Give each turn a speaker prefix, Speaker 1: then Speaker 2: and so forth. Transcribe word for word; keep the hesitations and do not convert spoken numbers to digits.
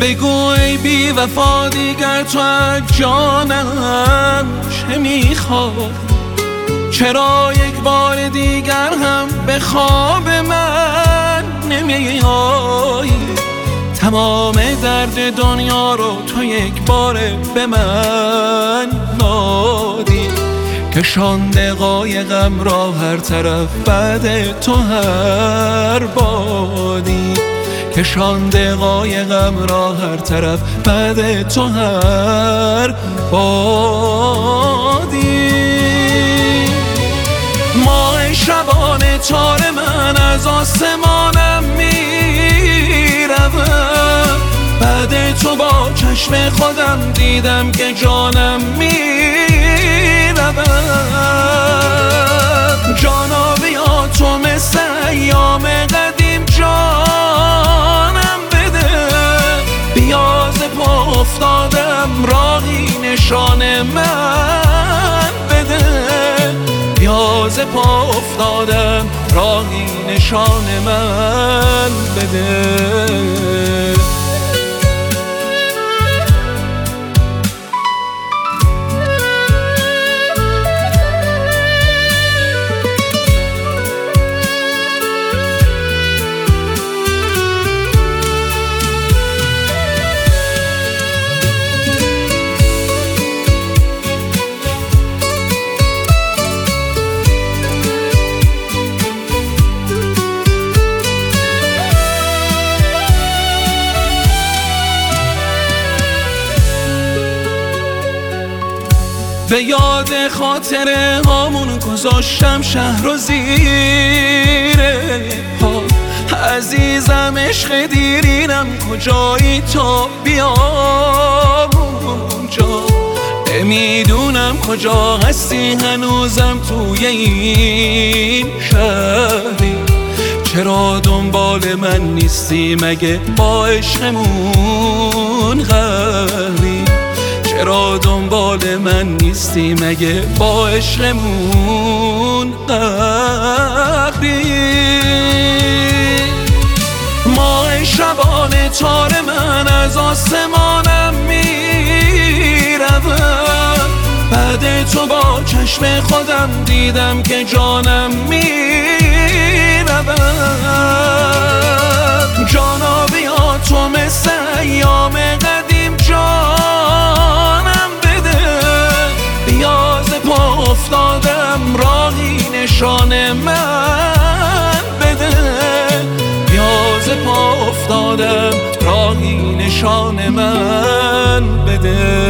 Speaker 1: بگو ای بی وفا دیگر تو از جانم چه میخوای؟ چرا یک بار دیگر هم به خواب من نمیای؟ تمام درد دنیا رو تو یک بار به من دادی، کشانده قایقم را هر طرف بعد تو هر بادی، کشانده قایقم را هر طرف بعد تو هر بادی. ماه شبانه تار من از آسمانم میرود، بعد تو با چشم خودم دیدم که جانم میرود. جانا بیا تو مثل ایام قدیم جانم بده، بیا ز پا افتادم راهی نشان من بده، بیا ز پا افتادم راهی نشان من بده. به یاد خاطره هامون گذاشتم شهر و زیره پا. عزیزم عشق دیرینم کجایی تا بیام اونجا؟ نمیدونم کجا هستی هنوزم توی این شهری، چرا دنبال من نیستی مگه با عشقمون غری؟ چرا دنبال من نیستی مگه با عشقمون غری؟ ماه شبانه تار من از آسمانم میرود، بعد تو با چشم خودم دیدم که جانم میرود. جانا بیا تو مثل ایام قدیم جانم بده، بیا ز پا افتادم راهی نشان من بده، بیا ز پا افتادم راهی نشان من بده.